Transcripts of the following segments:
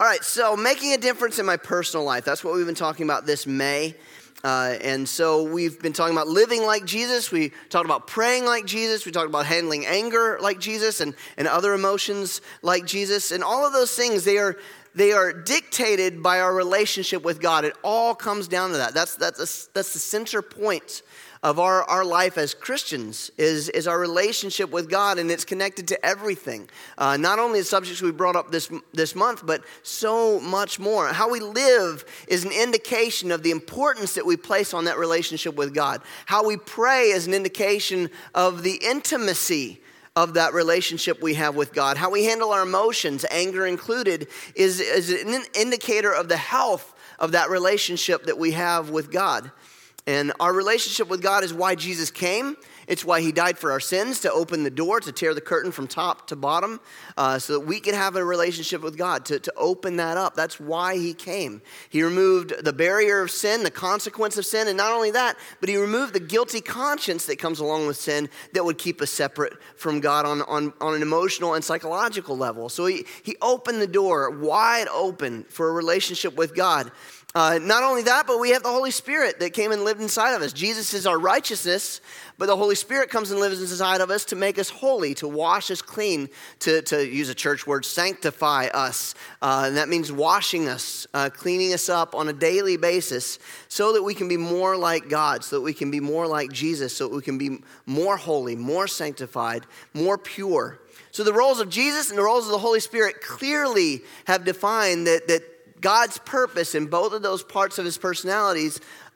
right, so making a difference in my personal life. That's what we've been talking about this May. And so we've been talking about living like Jesus. We talked about praying like Jesus. We talked about handling anger like Jesus and other emotions like Jesus. And all of those things, they are dictated by our relationship with God. It all comes down to that. That's the center point of our life as Christians is our relationship with God, and it's connected to everything. Not only the subjects we brought up this month, but so much more. How we live is an indication of the importance that we place on that relationship with God. How we pray is an indication of the intimacy of that relationship we have with God. How we handle our emotions, anger included, is an indicator of the health of that relationship that we have with God. And our relationship with God is why Jesus came. It's why he died for our sins, to open the door, to tear the curtain from top to bottom, so that we can have a relationship with God, to open that up. That's why he came. He removed the barrier of sin, the consequence of sin, and not only that, but he removed the guilty conscience that comes along with sin that would keep us separate from God on an emotional and psychological level. So he opened the door wide open for a relationship with God. Not only that, but we have the Holy Spirit that came and lived inside of us. Jesus is our righteousness, but the Holy Spirit comes and lives inside of us to make us holy, to wash us clean, to use a church word, sanctify us. And that means washing us, cleaning us up on a daily basis so that we can be more like God, so that we can be more like Jesus, so that we can be more holy, more sanctified, more pure. So the roles of Jesus and the roles of the Holy Spirit clearly have defined that God's purpose in both of those parts of his personality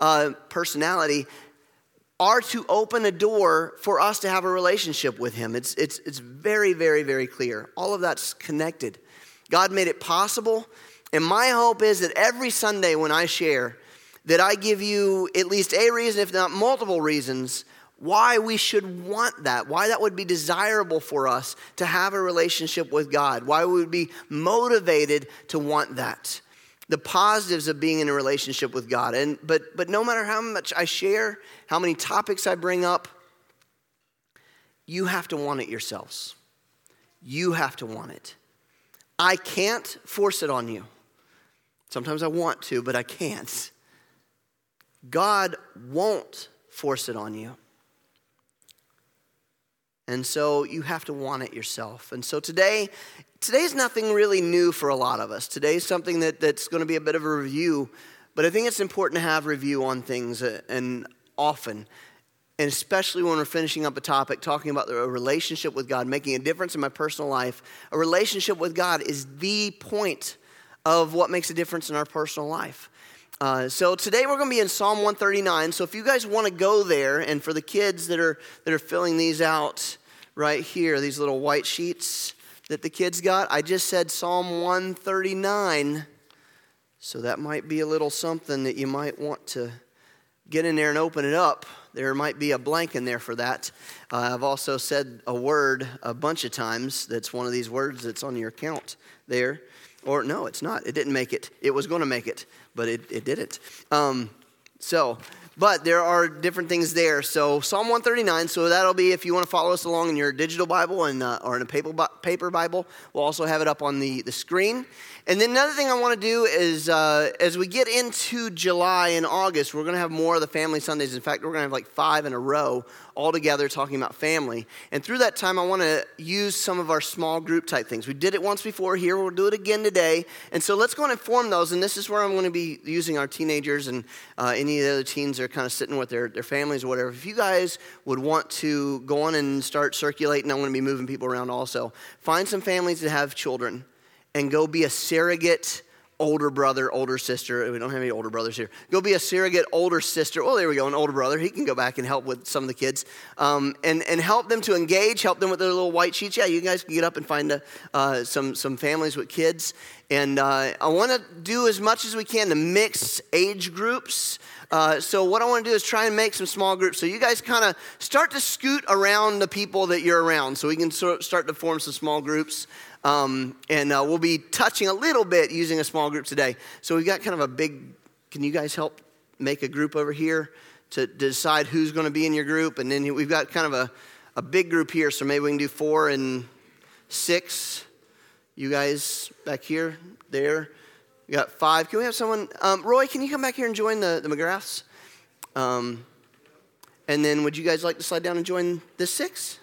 are to open a door for us to have a relationship with him. It's very, very, very clear. All of that's connected. God made it possible. And my hope is that every Sunday when I share, that I give you at least a reason, if not multiple reasons, why we should want that, why that would be desirable for us to have a relationship with God, why we would be motivated to want that. The positives of being in a relationship with God. But no matter how much I share, how many topics I bring up, you have to want it yourselves. You have to want it. I can't force it on you. Sometimes I want to, but I can't. God won't force it on you. And so you have to want it yourself. And so today's nothing really new for a lot of us. Today's something that's going to be a bit of a review, but I think it's important to have review on things and often, and especially when we're finishing up a topic, talking about a relationship with God, making a difference in my personal life. A relationship with God is the point of what makes a difference in our personal life. So today we're going to be in Psalm 139. So if you guys want to go there, and for the kids that are filling these out right here, these little white sheets that the kids got, I just said Psalm 139. So that might be a little something that you might want to get in there and open it up. There might be a blank in there for that. I've also said a word a bunch of times that's one of these words that's on your account there. Or no, it's not. It didn't make it. It was going to make it, but it didn't. But there are different things there. So Psalm 139, so that'll be, if you want to follow us along in your digital Bible and or in a paper Bible, we'll also have it up on the screen. And then another thing I want to do is, as we get into July and August, we're going to have more of the family Sundays. In fact, we're going to have like 5 in a row all together talking about family. And through that time, I want to use some of our small group type things. We did it once before here. We'll do it again today. And so let's go and inform those. And this is where I'm going to be using our teenagers and any of the other teens that are kind of sitting with their families or whatever. If you guys would want to go on and start circulating, I'm going to be moving people around also. Find some families that have children and go be a surrogate older brother, older sister. We don't have any older brothers here. Go be a surrogate older sister. Oh, there we go, an older brother. He can go back and help with some of the kids. And help them to engage, help them with their little white sheets. Yeah, you guys can get up and find some families with kids. And I want to do as much as we can to mix age groups. So what I want to do is try and make some small groups. So you guys kind of start to scoot around the people that you're around so we can start to form some small groups. And we'll be touching a little bit using a small group today. So we've got kind of a big, can you guys help make a group over here to decide who's going to be in your group? And then we've got kind of a big group here. So maybe we can do 4 and 6. You guys back here, there. We got 5. Can we have someone? Roy, can you come back here and join the McGraths? And then would you guys like to slide down and join this 6?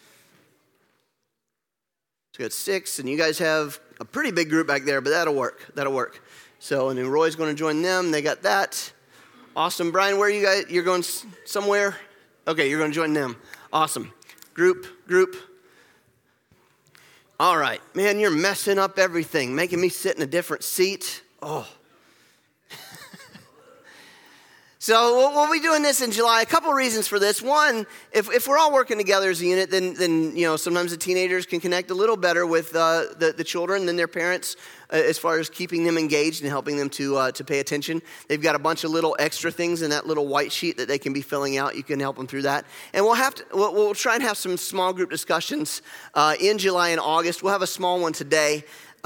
So we got 6, and you guys have a pretty big group back there, but that'll work. That'll work. So, and then Roy's going to join them. They got that. Awesome. Brian, where are you guys? You're going somewhere? Okay, you're going to join them. Awesome. Group. All right. Man, you're messing up everything, making me sit in a different seat. Oh. So we'll be doing this in July. A couple reasons for this. One, if we're all working together as a unit, then sometimes the teenagers can connect a little better with the children than their parents as far as keeping them engaged and helping them to pay attention. They've got a bunch of little extra things in that little white sheet that they can be filling out. You can help them through that. And we'll try and have some small group discussions in July and August. We'll have a small one today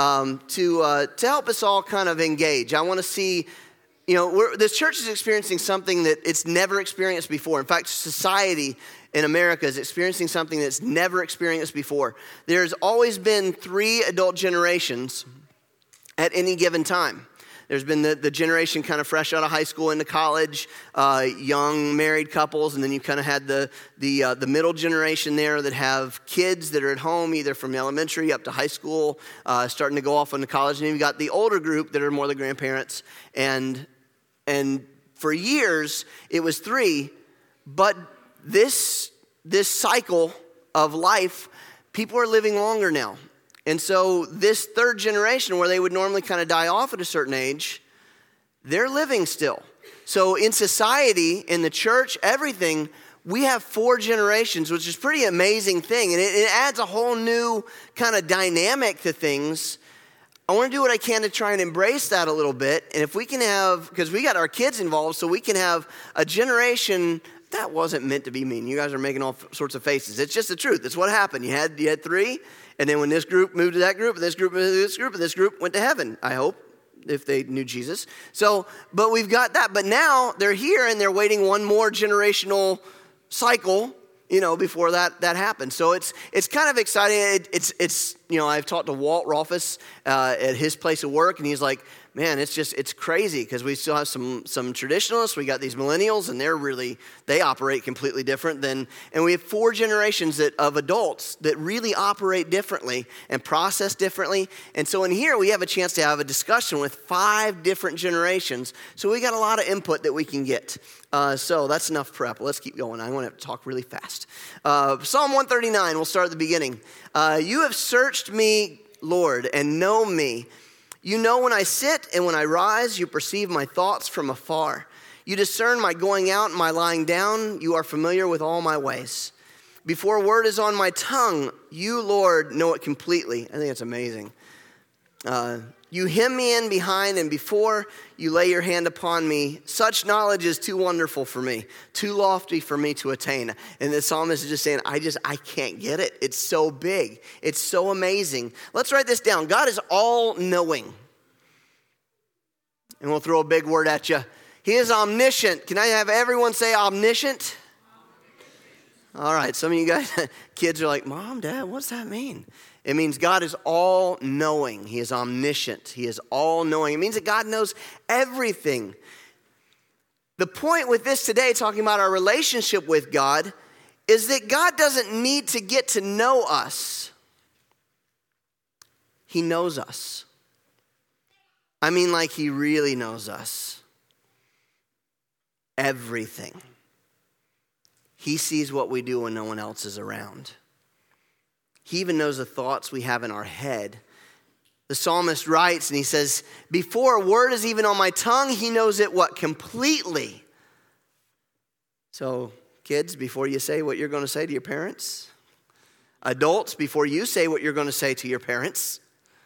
to help us all kind of engage. I want to see. This church is experiencing something that it's never experienced before. In fact, society in America is experiencing something that's never experienced before. There's always been 3 adult generations at any given time. There's been the generation kind of fresh out of high school into college, young married couples, and then you kind of had the middle generation there that have kids that are at home, either from elementary up to high school, starting to go off into college. And then you've got the older group that are more the grandparents. And for years, it was 3, but this cycle of life, people are living longer now. And so this 3rd generation, where they would normally kind of die off at a certain age, they're living still. So in society, in the church, everything, we have 4 generations, which is a pretty amazing thing. And it adds a whole new kind of dynamic to things. I want to do what I can to try and embrace that a little bit. And if we can have, because we got our kids involved, so we can have a generation. That wasn't meant to be mean. You guys are making all sorts of faces. It's just the truth. It's what happened. You had 3, and then when this group moved to that group, and this group moved to this group, and this group went to heaven, I hope, if they knew Jesus. So, but we've got that. But now they're here, and they're waiting one more generational cycle, before that happens. So it's kind of exciting. It's I've talked to Walt Rolfus at his place of work, and he's like, man, it's crazy because we still have some traditionalists. We got these millennials, and they operate completely different and we have 4 generations of adults that really operate differently and process differently. And so in here, we have a chance to have a discussion with 5 different generations. So we got a lot of input that we can get. So that's enough prep. Let's keep going. I want to talk really fast. Psalm 139, we'll start at the beginning. You have searched me, Lord, and know me. You know when I sit and when I rise, you perceive my thoughts from afar. You discern my going out and my lying down. You are familiar with all my ways. Before a word is on my tongue, you, Lord, know it completely. I think it's amazing. You hem me in behind, and before you lay your hand upon me, such knowledge is too wonderful for me, too lofty for me to attain. And the psalmist is just saying, I can't get it. It's so big. It's so amazing. Let's write this down. God is all-knowing. And we'll throw a big word at you. He is omniscient. Can I have everyone say omniscient? All right, some of you guys, kids are like, Mom, Dad, what's that mean? It means God is all-knowing. He is omniscient. He is all-knowing. It means that God knows everything. The point with this today, talking about our relationship with God, is that God doesn't need to get to know us. He knows us. I mean, like he really knows us. Everything. He sees what we do when no one else is around. He even knows the thoughts we have in our head. The psalmist writes and he says, before a word is even on my tongue, he knows it what? Completely. So kids, before you say what you're going to say to your parents, adults, before you say what you're going to say to your parents,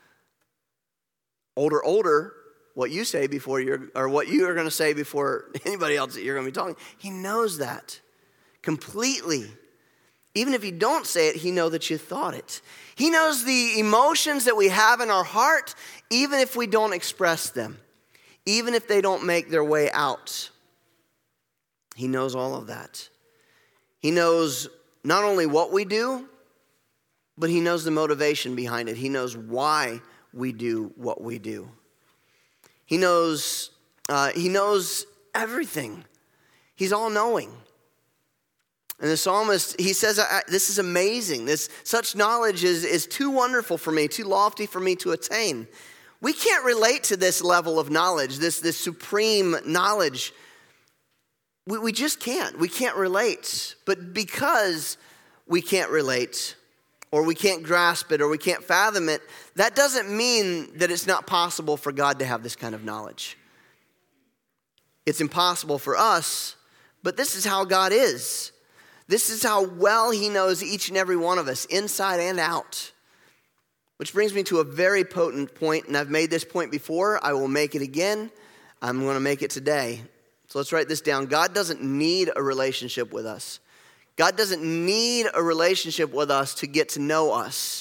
older, what you say before what you are going to say before anybody else that you're going to be talking, he knows that completely. Even if you don't say it, he knows that you thought it. He knows the emotions that we have in our heart, even if we don't express them, even if they don't make their way out. He knows all of that. He knows not only what we do, but he knows the motivation behind it. He knows why we do what we do. He knows everything. He's all-knowing. And the psalmist, he says, this is amazing. Such knowledge is too wonderful for me, too lofty for me to attain. We can't relate to this level of knowledge, this supreme knowledge. We just can't. We can't relate. But because we can't relate, or we can't grasp it, or we can't fathom it, that doesn't mean that it's not possible for God to have this kind of knowledge. It's impossible for us, but this is how God is. This is how well he knows each and every one of us, inside and out. Which brings me to a very potent point, and I've made this point before. I will make it again. I'm going to make it today. So let's write this down. God doesn't need a relationship with us. God doesn't need a relationship with us to get to know us.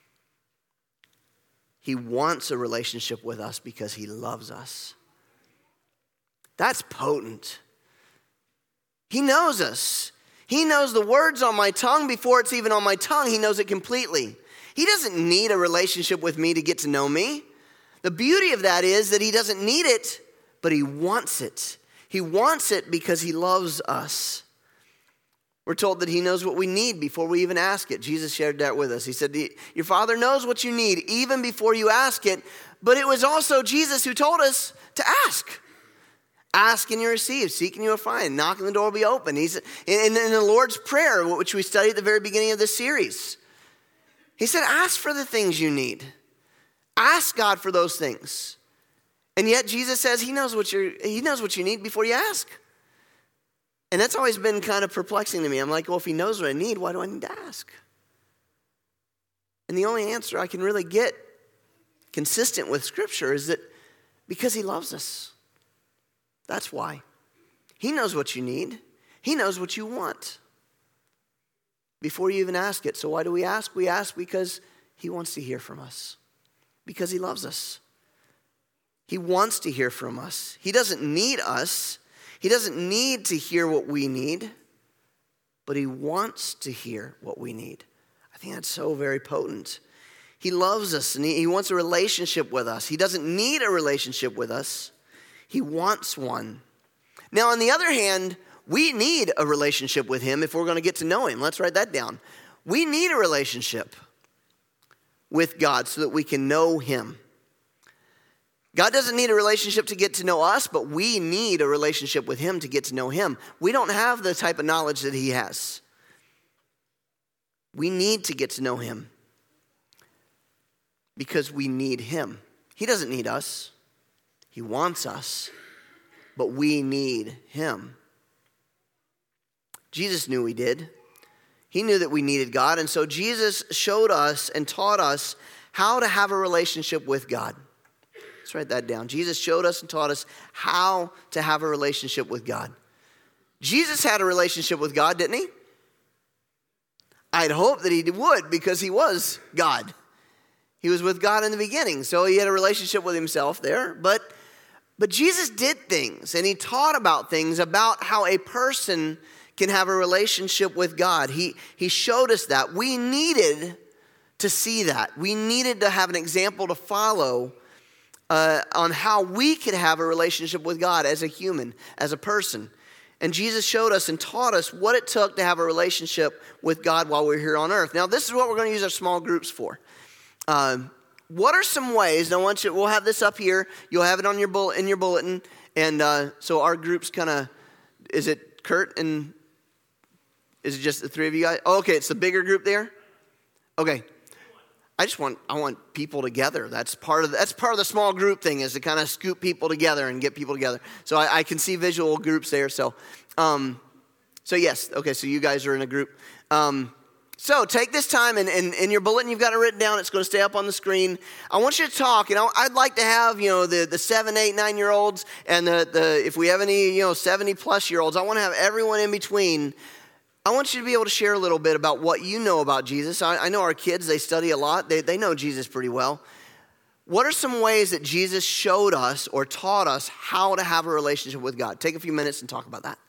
He wants a relationship with us because he loves us. That's potent. He knows us. He knows the words on my tongue before it's even on my tongue. He knows it completely. He doesn't need a relationship with me to get to know me. The beauty of that is that he doesn't need it, but he wants it. He wants it because he loves us. We're told that he knows what we need before we even ask it. Jesus shared that with us. He said, your Father knows what you need even before you ask it. But it was also Jesus who told us to ask. Ask and you receive. Seek and you will find. Knock and the door will be open. He's in the Lord's Prayer, which we studied at the very beginning of this series. He said, ask for the things you need. Ask God for those things. And yet Jesus says he knows what you need before you ask. And that's always been kind of perplexing to me. I'm like, well, if he knows what I need, why do I need to ask? And the only answer I can really get consistent with Scripture is that because he loves us. That's why. He knows what you need. He knows what you want before you even ask it. So why do we ask? We ask because he wants to hear from us. Because he loves us. He wants to hear from us. He doesn't need us. He doesn't need to hear what we need, but he wants to hear what we need. I think that's so very potent. He loves us and he wants a relationship with us. He doesn't need a relationship with us. He wants one. Now, on the other hand, we need a relationship with him if we're going to get to know him. Let's write that down. We need a relationship with God so that we can know him. God doesn't need a relationship to get to know us, but we need a relationship with him to get to know him. We don't have the type of knowledge that he has. We need to get to know him because we need him. He doesn't need us. He wants us, but we need him. Jesus knew we did. He knew that we needed God, and so Jesus showed us and taught us how to have a relationship with God. Let's write that down. Jesus showed us and taught us how to have a relationship with God. Jesus had a relationship with God, didn't he? I'd hope that he would because he was God. He was with God in the beginning, so he had a relationship with himself there. But Jesus did things, and he taught about things, about how a person can have a relationship with God. He showed us that. We needed to see that. We needed to have an example to follow on how we could have a relationship with God as a human, as a person. And Jesus showed us and taught us what it took to have a relationship with God while we're here on earth. Now, this is what we're going to use our small groups for. What are some ways, and we'll have this up here, you'll have it on your in your bulletin, and so our groups kind of, is it Kurt and, is it just the three of you guys? Oh, okay, it's the bigger group there? Okay. I want people together. That's part of the small group thing, is to kind of scoop people together and get people together. So I can see visual groups there. So yes, okay. So you guys are in a group. So take this time and in your bulletin you've got it written down. It's going to stay up on the screen. I want you to talk. I'd like to have the 7, 8, 9-year-olds and the if we have any 70-plus-year-olds. I want to have everyone in between. I want you to be able to share a little bit about what you know about Jesus. I know our kids, they study a lot. They know Jesus pretty well. What are some ways that Jesus showed us or taught us how to have a relationship with God? Take a few minutes and talk about that.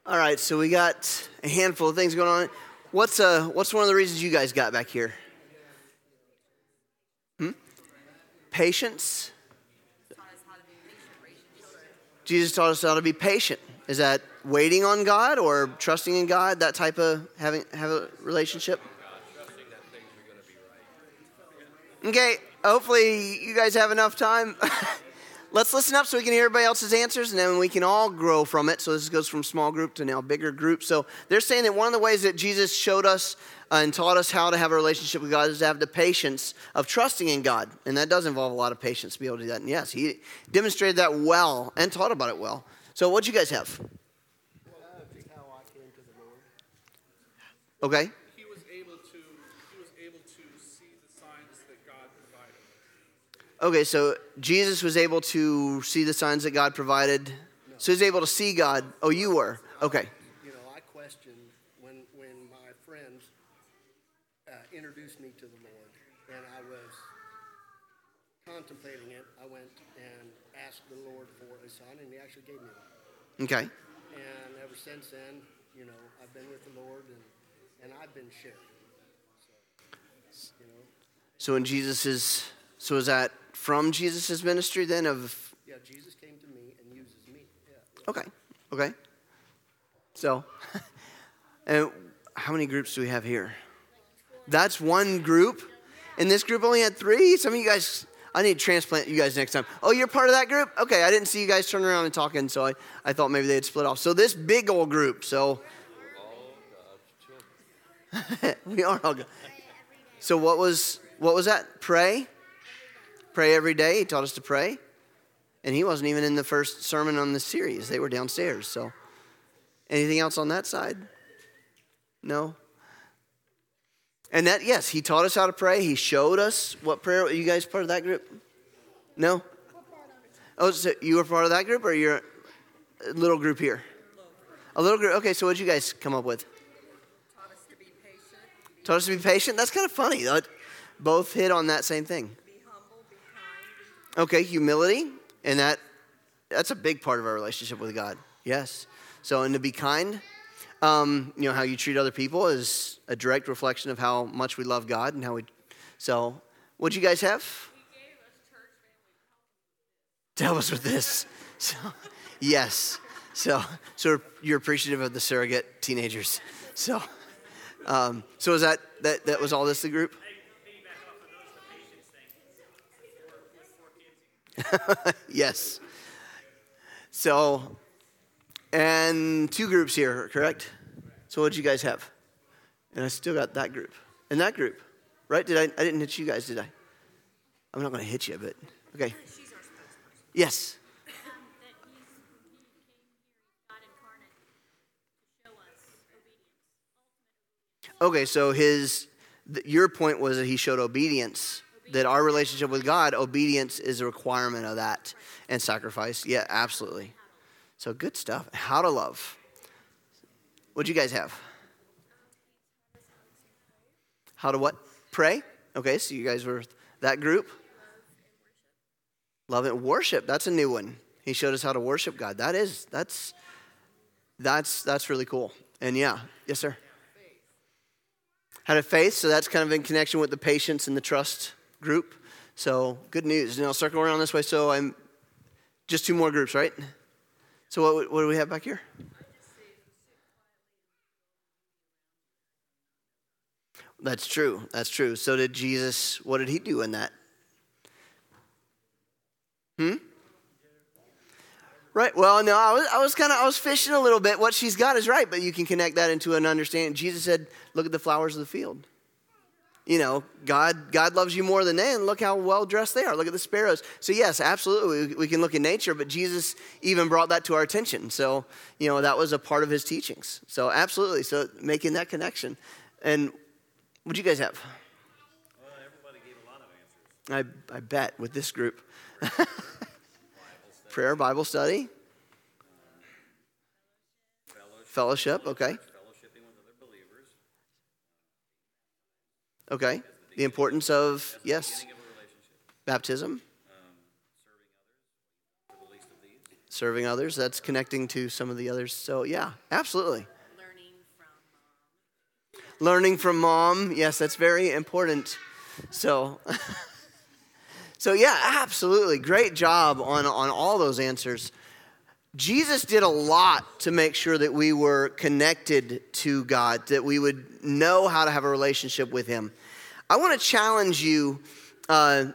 All right, so we got a handful of things going on. What's one of the reasons you guys got back here? Patience. Jesus taught us how to be patient. Is that waiting on God or trusting in God? That type of have a relationship. Okay, hopefully you guys have enough time. Let's listen up so we can hear everybody else's answers, and then we can all grow from it. So this goes from small group to now bigger group. So they're saying that one of the ways that Jesus showed us and taught us how to have a relationship with God is to have the patience of trusting in God. And that does involve a lot of patience to be able to do that. And yes, he demonstrated that well and taught about it well. So what'd you guys have? How I came to the Lord. Okay. He was able to see the signs that God provided. Okay, so Jesus was able to see the signs that God provided. No. So he was able to see God. Oh, you were? Okay. You know, I questioned when my friends introduced me to the Lord, and I was contemplating it. I went and asked the Lord for a son, and he actually gave me one. Okay. And ever since then, you know, I've been with the Lord, and I've been sharing. So, you know. So is that from Jesus' ministry then of... Yeah, Jesus came to me and uses me. Yeah. Okay. So, and how many groups do we have here? That's one group. And this group only had 3. Some of you guys, I need to transplant you guys next time. Oh, you're part of that group? Okay, I didn't see you guys turning around and talking, so I thought maybe they'd split off. So this big old group, so... We are all good. So what was that? Pray? Pray every day. He taught us to pray. And he wasn't even in the first sermon on this series. They were downstairs. So anything else on that side? No? And that, yes, he taught us how to pray. He showed us what prayer. Are you guys part of that group? No? Oh, so you were part of that group, or you're a little group here? A little group. Okay, so what did you guys come up with? Taught us to be patient. Taught us to be patient? That's kind of funny. Both hit on that same thing. Be humble, be kind. Okay, humility, and that's a big part of our relationship with God. Yes. So, and to be kind, you know, how you treat other people is a direct reflection of how much we love God and how we. So, what'd you guys have? He gave us church family To help us with this. So, yes. So you're appreciative of the surrogate teenagers. So is that was all this the group? Yes. So, and 2 groups here, correct? So what did you guys have? And I still got that group. And that group, right? I didn't hit you guys, did I? I'm not going to hit you, but okay. Yes. Okay, so your point was that he showed obedience. That our relationship with God, obedience is a requirement of that, and sacrifice. Yeah, absolutely. So good stuff. How to love. What'd you guys have? How to what? Pray? Okay, so you guys were that group. Love and worship. That's a new one. He showed us how to worship God. That's really cool. And yeah, yes, sir. Had a faith, so that's kind of in connection with the patience and the trust group. So good news. And I'll circle around this way. So I'm just 2 more groups, right? So what do we have back here? That's true. That's true. So did Jesus, what did he do in that? Right. Well, no, I was fishing a little bit. What she's got is right, but you can connect that into an understanding. Jesus said, look at the flowers of the field. You know, God loves you more than they, and look how well dressed they are. Look at the sparrows. So yes, absolutely, we can look at nature, but Jesus even brought that to our attention. So, you know, that was a part of his teachings. So absolutely, so making that connection. And what'd you guys have? Well, everybody gave a lot of answers. I bet with this group. Prayer, Bible study. Fellowship, okay. Fellowshipping with other believers. Okay. The importance of, yes, Beginning of a relationship. baptism. Serving others, for the least of these. Serving others, that's connecting to some of the others. So yeah, absolutely. Learning from mom. Yes, that's very important. So, so yeah, absolutely. Great job on all those answers. Jesus did a lot to make sure that we were connected to God, that we would know how to have a relationship with him. I want to challenge you. Where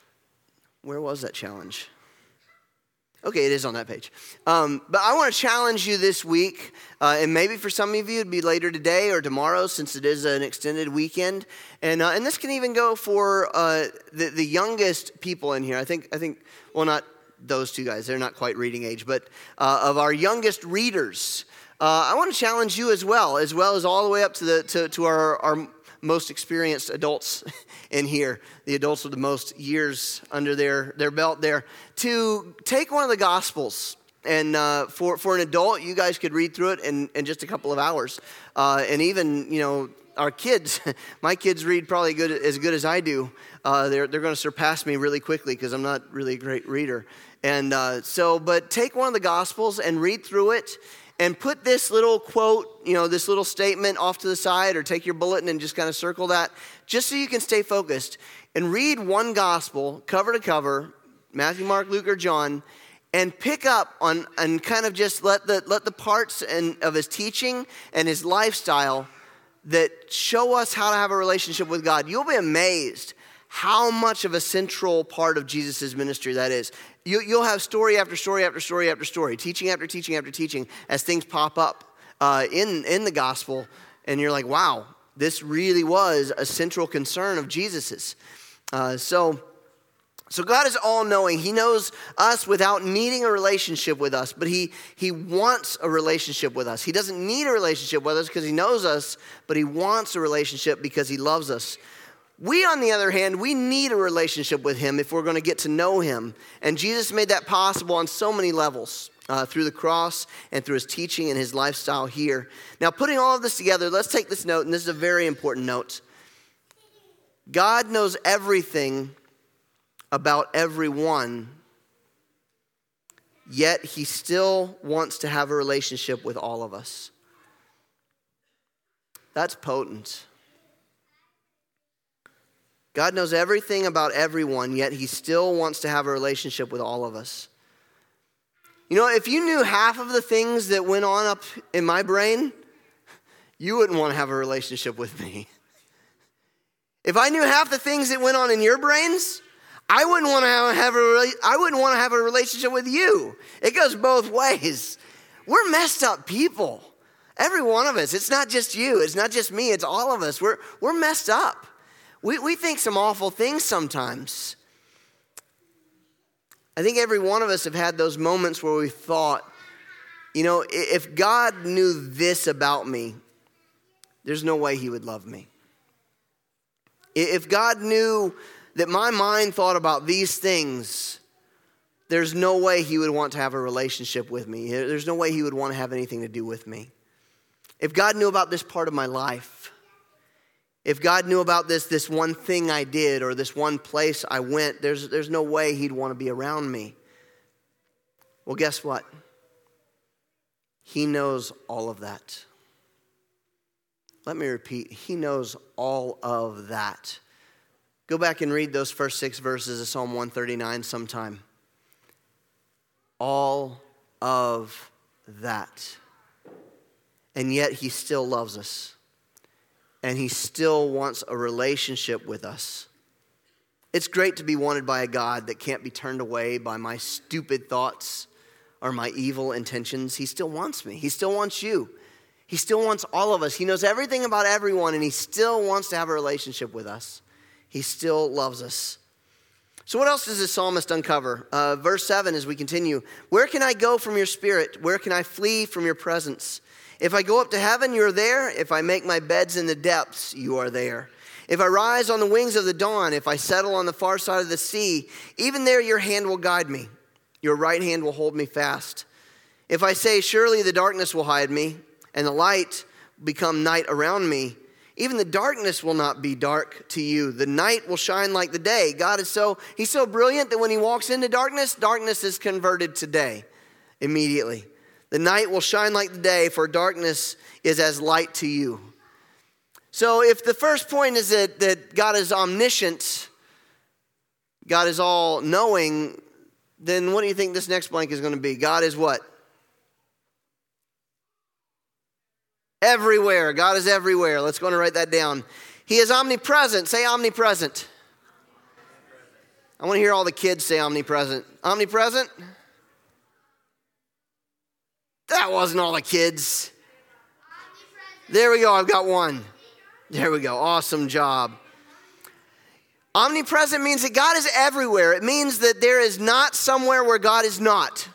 was that challenge? Okay, it is on that page. But I want to challenge you this week, and maybe for some of you it'd be later today or tomorrow, since it is an extended weekend. And this can even go for the youngest people in here. I think. Well, not those two guys; they're not quite reading age, but of our youngest readers, I want to challenge you as well as all the way up to our most experienced adults in here, the adults with the most years under their belt there, to take one of the Gospels. And for an adult, you guys could read through it in just a couple of hours. And even, our kids, my kids read probably as good as I do. They're going to surpass me really quickly because I'm not really a great reader. And but take one of the Gospels and read through it. And put this little quote, this little statement off to the side, or take your bulletin and just kind of circle that, just so you can stay focused. And read one gospel, cover to cover, Matthew, Mark, Luke, or John, and pick up on and kind of just let the parts of his teaching and his lifestyle that show us how to have a relationship with God. You'll be amazed how much of a central part of Jesus' ministry that is. You'll have story after story after story after story, teaching after teaching after teaching, as things pop up in the gospel, and you're like, wow, this really was a central concern of Jesus's. So God is all-knowing. He knows us without needing a relationship with us, but he wants a relationship with us. He doesn't need a relationship with us because he knows us, but he wants a relationship because he loves us. We, on the other hand, we need a relationship with him if we're going to get to know him. And Jesus made that possible on so many levels, through the cross and through his teaching and his lifestyle here. Now, putting all of this together, let's take this note, and this is a very important note. God knows everything about everyone, yet he still wants to have a relationship with all of us. That's potent. God knows everything about everyone, yet he still wants to have a relationship with all of us. If you knew half of the things that went on up in my brain, you wouldn't want to have a relationship with me. If I knew half the things that went on in your brains, I wouldn't want to have a relationship with you. It goes both ways. We're messed up people. Every one of us. It's not just you. It's not just me. It's all of us. We're messed up. We think some awful things sometimes. I think every one of us have had those moments where we thought, if God knew this about me, there's no way he would love me. If God knew that my mind thought about these things, there's no way he would want to have a relationship with me. There's no way he would want to have anything to do with me. If God knew about this part of my life, if God knew about this one thing I did or this one place I went, there's no way he'd want to be around me. Well, guess what? He knows all of that. Let me repeat. He knows all of that. Go back and read those first 6 verses of Psalm 139 sometime. All of that. And yet he still loves us. And he still wants a relationship with us. It's great to be wanted by a God that can't be turned away by my stupid thoughts or my evil intentions. He still wants me. He still wants you. He still wants all of us. He knows everything about everyone, and he still wants to have a relationship with us. He still loves us. So what else does the psalmist uncover? Verse 7 as we continue. Where can I go from your spirit? Where can I flee from your presence? If I go up to heaven, you are there. If I make my beds in the depths, you are there. If I rise on the wings of the dawn, if I settle on the far side of the sea, even there your hand will guide me. Your right hand will hold me fast. If I say, surely the darkness will hide me, and the light become night around me, even the darkness will not be dark to you. The night will shine like the day. God is he's so brilliant that when he walks into darkness, darkness is converted to day. Immediately. The night will shine like the day, for darkness is as light to you. So if the first point is that God is omniscient, God is all-knowing, then what do you think this next blank is going to be? God is what? Everywhere. God is everywhere. Let's go and write that down. He is omnipresent. Say omnipresent. I want to hear all the kids say omnipresent. Omnipresent? That wasn't all the kids. There we go. I've got one. There we go. Awesome job. Omnipresent means that God is everywhere. It means that there is not somewhere where God is not.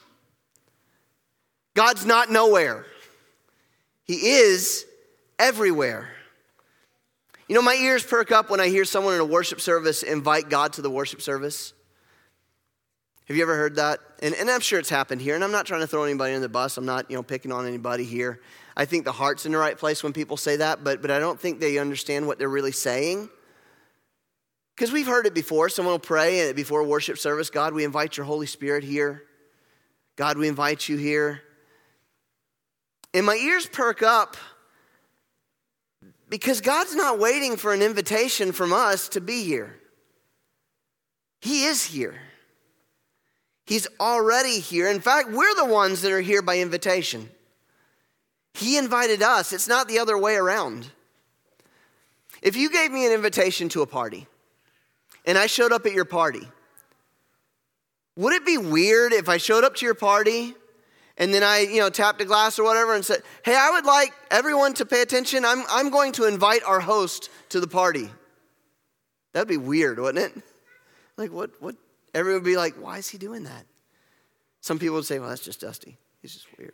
God's not nowhere. He is everywhere. You know, my ears perk up when I hear someone in a worship service invite God to the worship service. Have you ever heard that? And I'm sure it's happened here. And I'm not trying to throw anybody under the bus. I'm not, picking on anybody here. I think the heart's in the right place when people say that, but I don't think they understand what they're really saying. Because we've heard it before. Someone will pray before a worship service, God, we invite your Holy Spirit here. God, we invite you here. And my ears perk up because God's not waiting for an invitation from us to be here. He is here. He's already here. In fact, we're the ones that are here by invitation. He invited us. It's not the other way around. If you gave me an invitation to a party and I showed up at your party, would it be weird if I showed up to your party and then I, tapped a glass or whatever and said, hey, I would like everyone to pay attention. I'm going to invite our host to the party. That'd be weird, wouldn't it? Like, what? Everyone would be like, why is he doing that? Some people would say, well, that's just Dusty. He's just weird.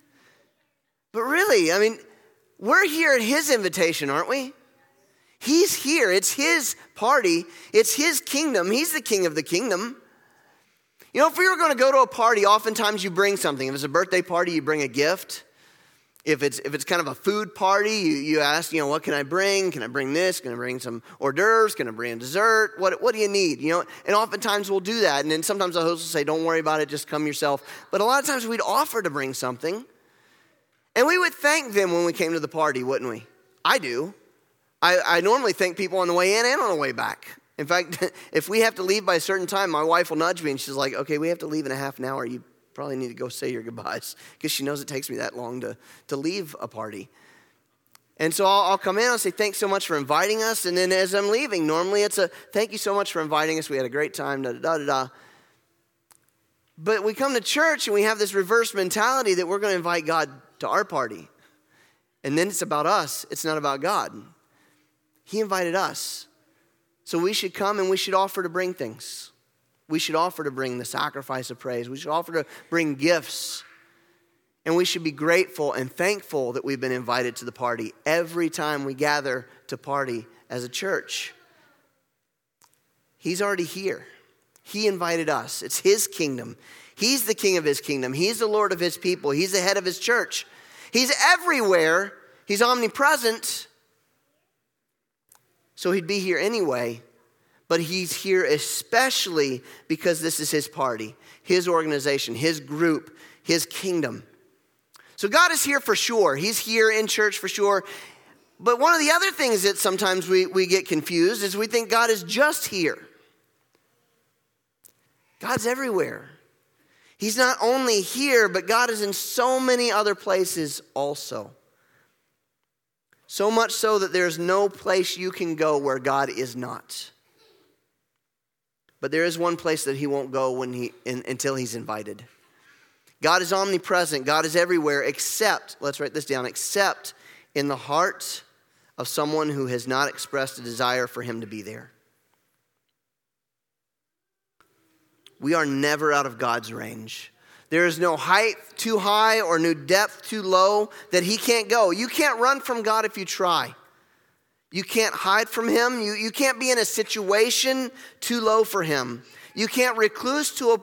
But really, we're here at his invitation, aren't we? He's here. It's his party. It's his kingdom. He's the king of the kingdom. If we were going to go to a party, oftentimes you bring something. If it's a birthday party, you bring a gift. If it's kind of a food party, you ask, what can I bring? Can I bring this? Can I bring some hors d'oeuvres? Can I bring a dessert? What do you need? And oftentimes we'll do that. And then sometimes the host will say, don't worry about it, just come yourself. But a lot of times we'd offer to bring something. And we would thank them when we came to the party, wouldn't we? I do. I normally thank people on the way in and on the way back. In fact, if we have to leave by a certain time, my wife will nudge me and she's like, okay, we have to leave in a half an hour. You probably need to go say your goodbyes, because she knows it takes me that long to leave a party. And so I'll come in, I'll say, thanks so much for inviting us. And then as I'm leaving, normally it's a, thank you so much for inviting us. We had a great time, da-da-da-da-da. But we come to church and we have this reverse mentality that we're going to invite God to our party. And then it's about us. It's not about God. He invited us. So we should come and we should offer to bring things. We should offer to bring the sacrifice of praise. We should offer to bring gifts. And we should be grateful and thankful that we've been invited to the party every time we gather to party as a church. He's already here. He invited us. It's his kingdom. He's the king of his kingdom. He's the Lord of his people. He's the head of his church. He's everywhere. He's omnipresent. So he'd be here anyway. But he's here especially because this is his party, his organization, his group, his kingdom. So God is here for sure. He's here in church for sure. But one of the other things that sometimes we get confused is we think God is just here. God's everywhere. He's not only here, but God is in so many other places also. So much so that there's no place you can go where God is not. But there is one place that he won't go until he's invited. God is omnipresent. God is everywhere except, let's write this down, except in the heart of someone who has not expressed a desire for him to be there. We are never out of God's range. There is no height too high or no depth too low that he can't go. You can't run from God if you try. You can't hide from him. You can't be in a situation too low for him. You can't recluse to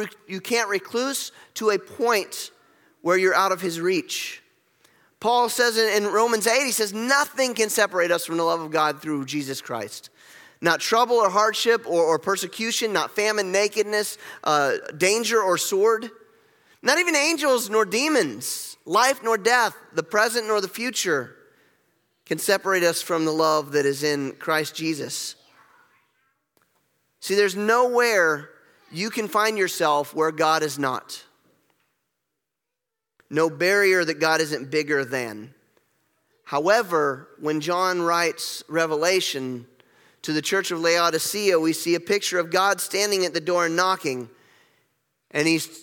a point where you're out of his reach. Paul says in Romans 8, he says, nothing can separate us from the love of God through Jesus Christ. Not trouble or hardship or persecution, not famine, nakedness, danger or sword. Not even angels nor demons, life nor death, the present nor the future can separate us from the love that is in Christ Jesus. See, there's nowhere you can find yourself where God is not. No barrier that God isn't bigger than. However, when John writes Revelation to the church of Laodicea, we see a picture of God standing at the door and knocking. And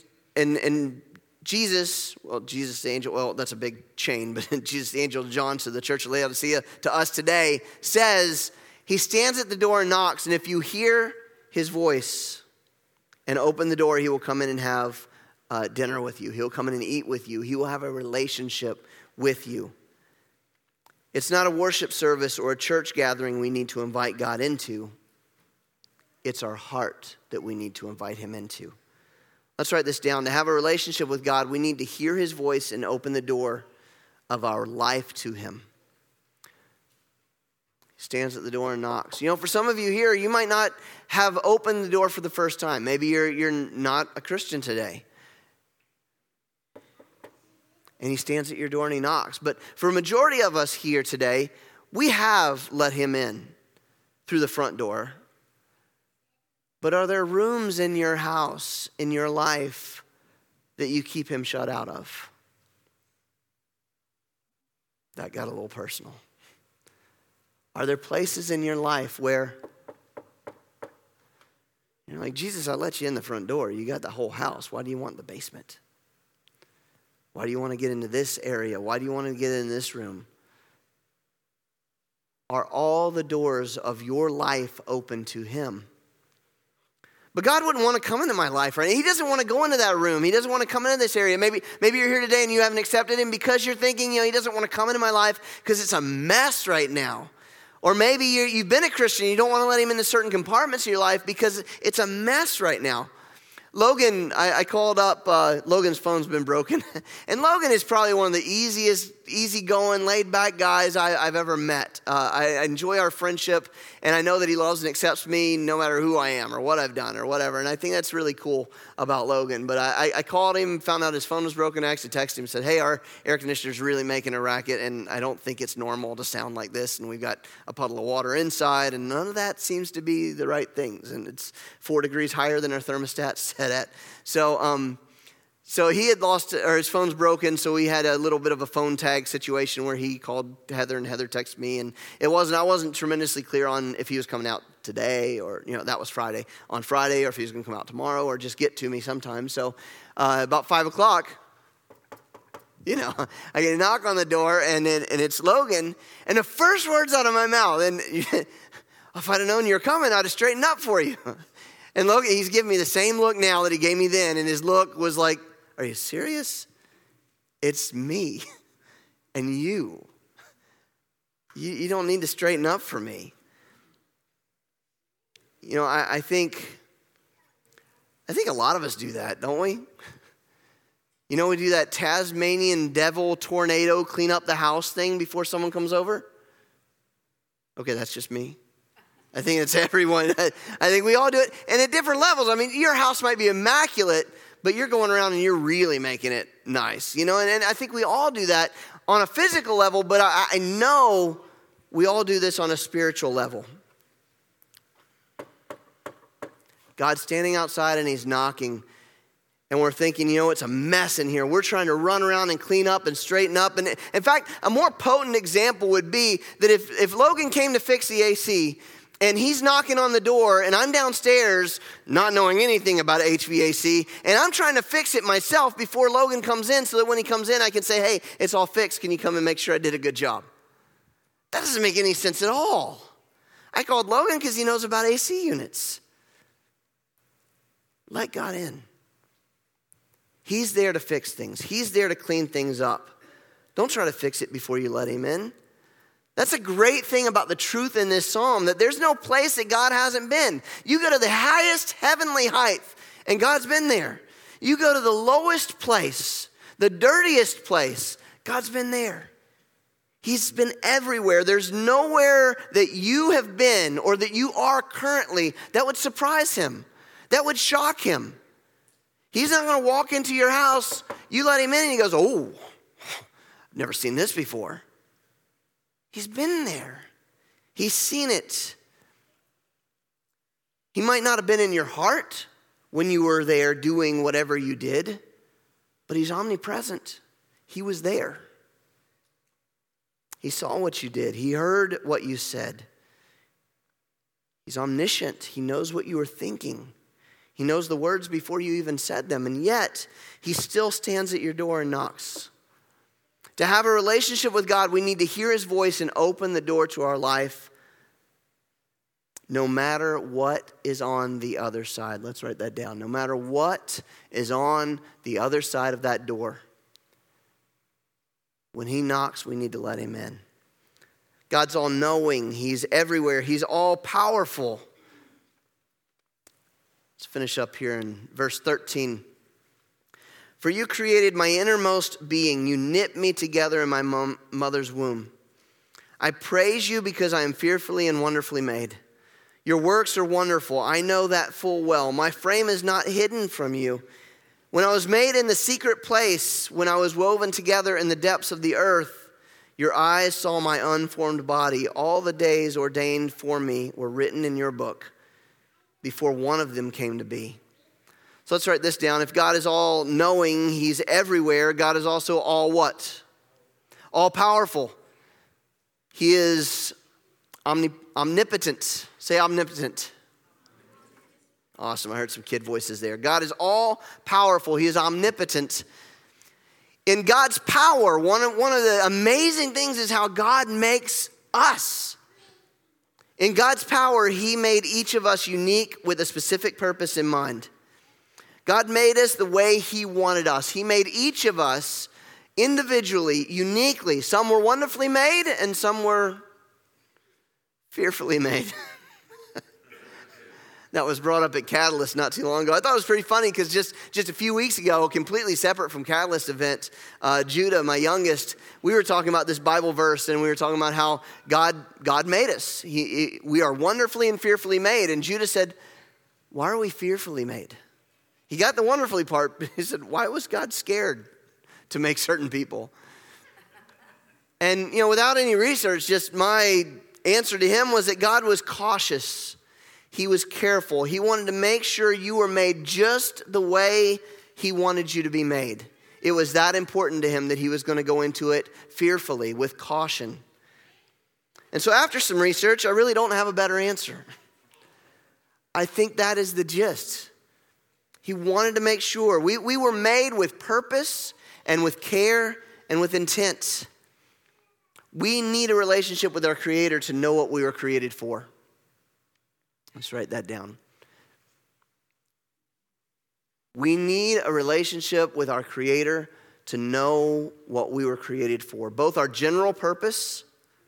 Jesus the angel, well, that's a big chain, but Jesus the angel John to the church of Laodicea, to us today, says he stands at the door and knocks, and if you hear his voice and open the door, he will come in and have dinner with you. He'll come in and eat with you. He will have a relationship with you. It's not a worship service or a church gathering we need to invite God into. It's our heart that we need to invite him into. Let's write this down. To have a relationship with God, we need to hear his voice and open the door of our life to him. He stands at the door and knocks. You know, for some of you here, you might not have opened the door for the first time. Maybe you're not a Christian today. And he stands at your door and he knocks. But for a majority of us here today, we have let him in through the front door. But are there rooms in your house, in your life, that you keep him shut out of? That got a little personal. Are there places in your life where you're like, Jesus, I let you in the front door. You got the whole house. Why do you want the basement? Why do you want to get into this area? Why do you want to get in this room? Are all the doors of your life open to him? But God wouldn't want to come into my life, right? He doesn't want to go into that room. He doesn't want to come into this area. Maybe you're here today and you haven't accepted him because you're thinking, he doesn't want to come into my life because it's a mess right now. Or maybe you've been a Christian, you don't want to let him into certain compartments of your life because it's a mess right now. Logan, I called up, Logan's phone's been broken. And Logan is probably one of the easygoing, laid-back guys I've ever met. I enjoy our friendship, and I know that he loves and accepts me no matter who I am or what I've done or whatever. And I think that's really cool about Logan. But I called him, found out his phone was broken. I actually texted him and said, hey, our air conditioner's really making a racket, and I don't think it's normal to sound like this. And we've got a puddle of water inside, and none of that seems to be the right things. And it's 4 degrees higher than our thermostat set at. So he had lost, or his phone's broken, so we had a little bit of a phone tag situation where he called Heather and Heather texted me, and I wasn't tremendously clear on if he was coming out today or, that was Friday, on Friday, or if he was going to come out tomorrow or just get to me sometime. So about 5 o'clock, I get a knock on the door, and it's Logan, and the first words out of my mouth, and if I'd have known you were coming, I'd have straightened up for you. And Logan, he's giving me the same look now that he gave me then. And his look was like, are you serious? It's me and you. You don't need to straighten up for me. I think a lot of us do that, don't we? We do that Tasmanian devil tornado clean up the house thing before someone comes over. Okay, that's just me. I think it's everyone. I think we all do it. And at different levels. I mean, your house might be immaculate, but you're going around and you're really making it nice. And I think we all do that on a physical level, but I know we all do this on a spiritual level. God's standing outside and he's knocking. And we're thinking, it's a mess in here. We're trying to run around and clean up and straighten up. And in fact, a more potent example would be that if Logan came to fix the AC, and he's knocking on the door, and I'm downstairs not knowing anything about HVAC, and I'm trying to fix it myself before Logan comes in so that when he comes in, I can say, hey, it's all fixed. Can you come and make sure I did a good job? That doesn't make any sense at all. I called Logan because he knows about AC units. Let God in. He's there to fix things. He's there to clean things up. Don't try to fix it before you let him in. That's a great thing about the truth in this psalm, that there's no place that God hasn't been. You go to the highest heavenly height, and God's been there. You go to the lowest place, the dirtiest place, God's been there. He's been everywhere. There's nowhere that you have been or that you are currently that would surprise him, that would shock him. He's not going to walk into your house. You let him in and he goes, oh, I've never seen this before. He's been there. He's seen it. He might not have been in your heart when you were there doing whatever you did, but he's omnipresent. He was there. He saw what you did. He heard what you said. He's omniscient. He knows what you were thinking. He knows the words before you even said them, and yet he still stands at your door and knocks. To have a relationship with God, we need to hear his voice and open the door to our life, no matter what is on the other side. Let's write that down. No matter what is on the other side of that door, when he knocks, we need to let him in. God's all-knowing. He's everywhere. He's all-powerful. Let's finish up here in verse 13. For you created my innermost being. You knit me together in my mother's womb. I praise you because I am fearfully and wonderfully made. Your works are wonderful. I know that full well. My frame is not hidden from you. When I was made in the secret place, when I was woven together in the depths of the earth, your eyes saw my unformed body. All the days ordained for me were written in your book before one of them came to be. So let's write this down. If God is all knowing, he's everywhere. God is also all what? All powerful. He is omnipotent. Say omnipotent. Awesome. I heard some kid voices there. God is all powerful. He is omnipotent. In God's power, one of the amazing things is how God makes us. In God's power, he made each of us unique with a specific purpose in mind. God made us the way he wanted us. He made each of us individually, uniquely. Some were wonderfully made and some were fearfully made. That was brought up at Catalyst not too long ago. I thought it was pretty funny because just a few weeks ago, completely separate from Catalyst event, Judah, my youngest, we were talking about this Bible verse and we were talking about how God made us. We are wonderfully and fearfully made. And Judah said, why are we fearfully made? He got the wonderfully part, but he said, why was God scared to make certain people? And, without any research, just my answer to him was that God was cautious. He was careful. He wanted to make sure you were made just the way he wanted you to be made. It was that important to him that he was going to go into it fearfully, with caution. And so after some research, I really don't have a better answer. I think that is the gist. He wanted to make sure. We were made with purpose and with care and with intent. We need a relationship with our Creator to know what we were created for. Let's write that down. We need a relationship with our Creator to know what we were created for. Both our general purpose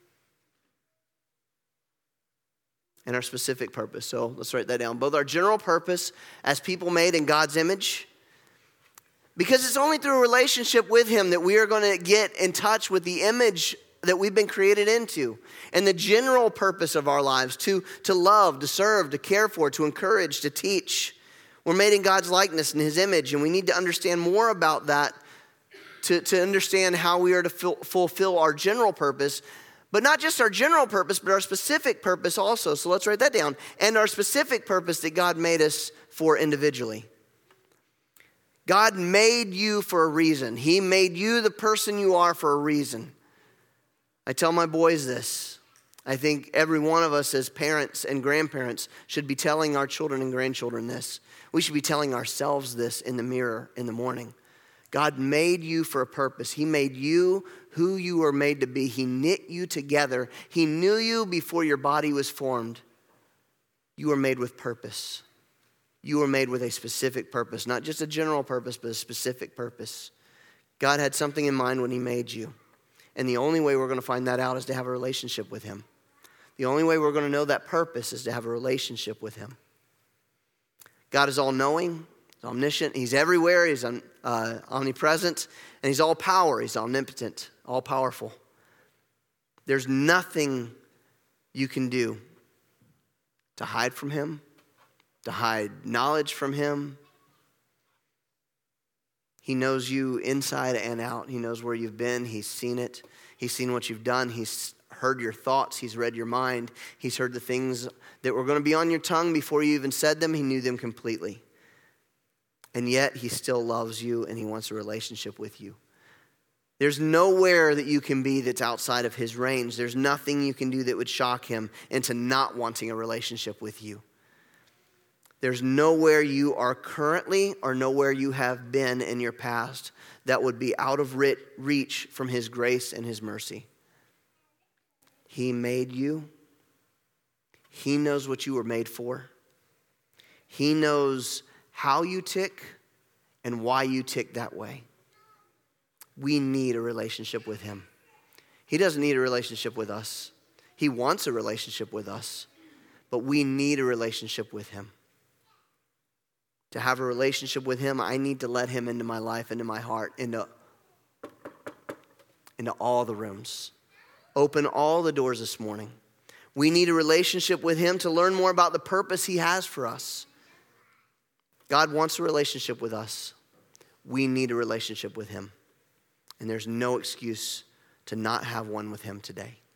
and our specific purpose. So let's write that down. Both our general purpose as people made in God's image. Because it's only through a relationship with him that we are going to get in touch with the image that we've been created into, and the general purpose of our lives, to love, to serve, to care for, to encourage, to teach. We're made in God's likeness and his image, and we need to understand more about that to understand how we are to fulfill our general purpose, but not just our general purpose, but our specific purpose also. So let's write that down. And our specific purpose that God made us for individually. God made you for a reason. He made you the person you are for a reason. I tell my boys this. I think every one of us as parents and grandparents should be telling our children and grandchildren this. We should be telling ourselves this in the mirror in the morning. God made you for a purpose. He made you who you were made to be. He knit you together. He knew you before your body was formed. You were made with purpose. You were made with a specific purpose, not just a general purpose, but a specific purpose. God had something in mind when he made you. And the only way we're going to find that out is to have a relationship with him. The only way we're going to know that purpose is to have a relationship with him. God is all-knowing, he's omniscient, he's everywhere, he's omnipresent, and he's all-power, he's omnipotent, all-powerful. There's nothing you can do to hide from him, to hide knowledge from him. He knows you inside and out. He knows where you've been. He's seen it. He's seen what you've done. He's heard your thoughts. He's read your mind. He's heard the things that were going to be on your tongue before you even said them. He knew them completely. And yet he still loves you and he wants a relationship with you. There's nowhere that you can be that's outside of his range. There's nothing you can do that would shock him into not wanting a relationship with you. There's nowhere you are currently or nowhere you have been in your past that would be out of reach from his grace and his mercy. He made you. He knows what you were made for. He knows how you tick and why you tick that way. We need a relationship with him. He doesn't need a relationship with us. He wants a relationship with us, but we need a relationship with him. To have a relationship with him, I need to let him into my life, into my heart, into all the rooms. Open all the doors this morning. We need a relationship with him to learn more about the purpose he has for us. God wants a relationship with us. We need a relationship with him. And there's no excuse to not have one with him today.